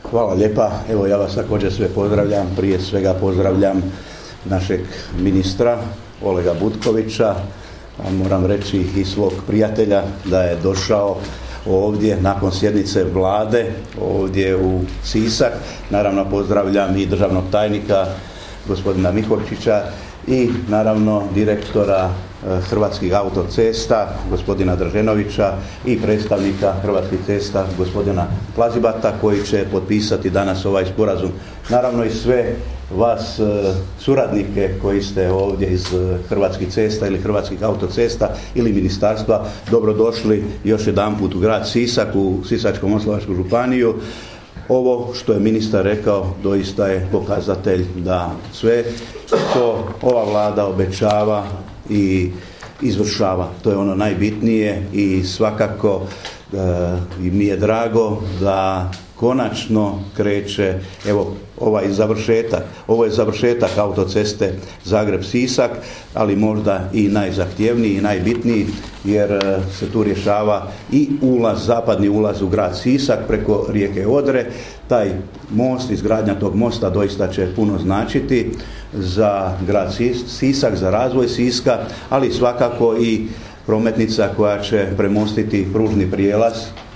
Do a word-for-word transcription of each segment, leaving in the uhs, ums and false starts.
Hvala lijepa. Evo ja vas također sve pozdravljam. Prije svega pozdravljam našeg ministra Olega Butkovića. Moram reći i svog prijatelja da je došao ovdje nakon sjednice vlade ovdje u Sisak. Naravno pozdravljam i državnog tajnika gospodina Miholjčića i naravno direktora Hrvatskih autocesta gospodina Drženovića i predstavnika Hrvatskih cesta gospodina Plazibata koji će potpisati danas ovaj sporazum. Naravno i sve vas suradnike koji ste ovdje iz Hrvatskih cesta ili Hrvatskih autocesta ili ministarstva, dobrodošli još jedanput u grad Sisak, u Sisačko-moslavačku županiju. Ovo što je ministar rekao doista je pokazatelj da sve što ova vlada obećava i izvršava. To je ono najbitnije i svakako e, mi je drago da konačno kreće evo ovaj završetak. Ovo je završetak autoceste Zagreb-Sisak, ali možda i najzahtjevniji i najbitniji jer se tu rješava i ulaz, zapadni ulaz u grad Sisak preko rijeke Odre. Taj most, izgradnja tog mosta doista će puno značiti za grad Sisak, za razvoj Siska, ali svakako i prometnica koja će premostiti pružni prijelaz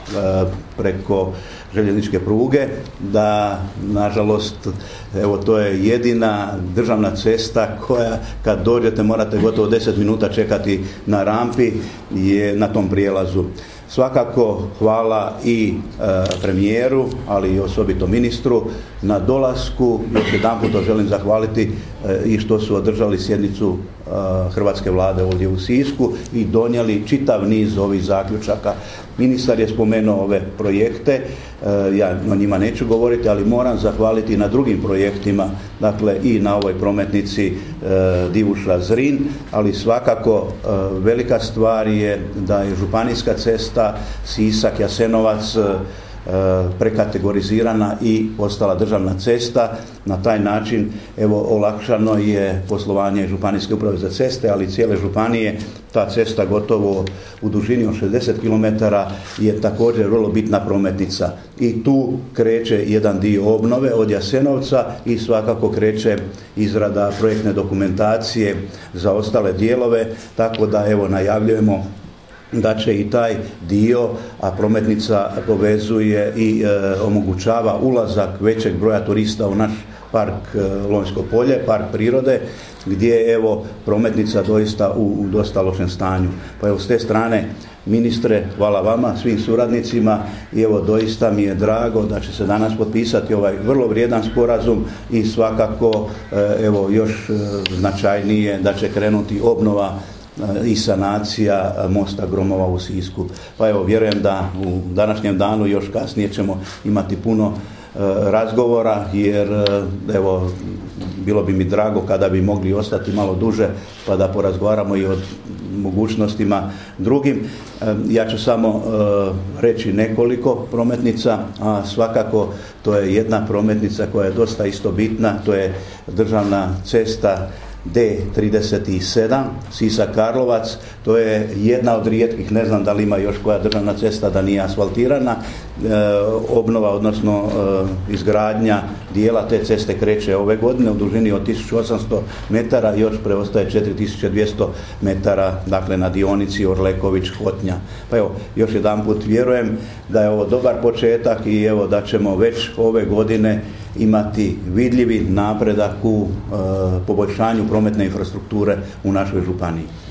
preko željezničke pruge, da nažalost evo to je jedina državna cesta koja kad dođete morate gotovo deset minuta čekati na rampi je na tom prijelazu. Svakako hvala i e, premijeru, ali i osobito ministru na dolasku. Još jedanput to želim zahvaliti e, i što su održali sjednicu e, Hrvatske vlade ovdje u Sisku i donijeli čitav niz ovih zaključaka. Ministar je spomenuo ove projekte, e, ja o njima neću govoriti, ali moram zahvaliti na drugim projektima, dakle i na ovoj prometnici e, Divuša-Zrin, ali svakako e, velika stvar je da je županijska cesta Sisak-Jasenovac prekategorizirana i postala državna cesta. Na taj način evo olakšano je poslovanje Županijske uprave za ceste, ali cijele županije. Ta cesta gotovo u dužini od šezdeset kilometara je također vrlo bitna prometnica. I tu kreće jedan dio obnove od Jasenovca i svakako kreće izrada projektne dokumentacije za ostale dijelove, tako da evo najavljujemo da će i taj dio, a prometnica povezuje i e, omogućava ulazak većeg broja turista u naš park e, Lonjsko polje, park prirode, gdje je evo prometnica doista u, u dosta lošem stanju. Pa evo s te strane, ministre, hvala vama, svim suradnicima i evo doista mi je drago da će se danas potpisati ovaj vrlo vrijedan sporazum i svakako e, evo još e, značajnije da će krenuti obnova i sanacija mosta Gromova u Sisku. Pa evo, vjerujem da u današnjem danu još kasnije ćemo imati puno e, razgovora, jer e, evo, bilo bi mi drago kada bi mogli ostati malo duže pa da porazgovaramo i o mogućnostima drugim. E, ja ću samo e, reći nekoliko prometnica, a svakako to je jedna prometnica koja je dosta isto bitna, to je državna cesta D trideset sedam Sisak-Karlovac. To je jedna od rijetkih, ne znam da li ima još koja državna cesta da nije asfaltirana. E, obnova, odnosno e, izgradnja dijela te ceste kreće ove godine u dužini od tisuću osamsto metara, još preostaje četiri tisuće dvjesto metara, dakle na dionici Orleković-Hotnja. Pa evo, još jedanput vjerujem da je ovo dobar početak i evo da ćemo već ove godine imati vidljivi napredak u e, poboljšanju prometne infrastrukture u našoj županiji.